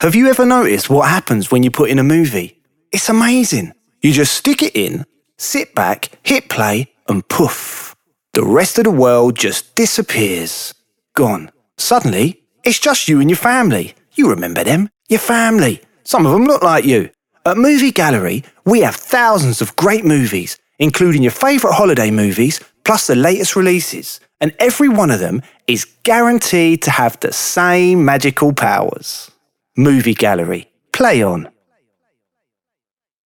Have you ever noticed what happens when you put in a movie? It's amazing. You just stick it in, sit back, hit play, and poof. The rest of the world just disappears. Gone. Suddenly, it's just you and your family. You remember them? Your family. Some of them look like you. At Movie Gallery, we have thousands of great movies, including your favourite holiday movies, plus the latest releases. And every one of them is guaranteed to have the same magical powers. Movie Gallery. Play on.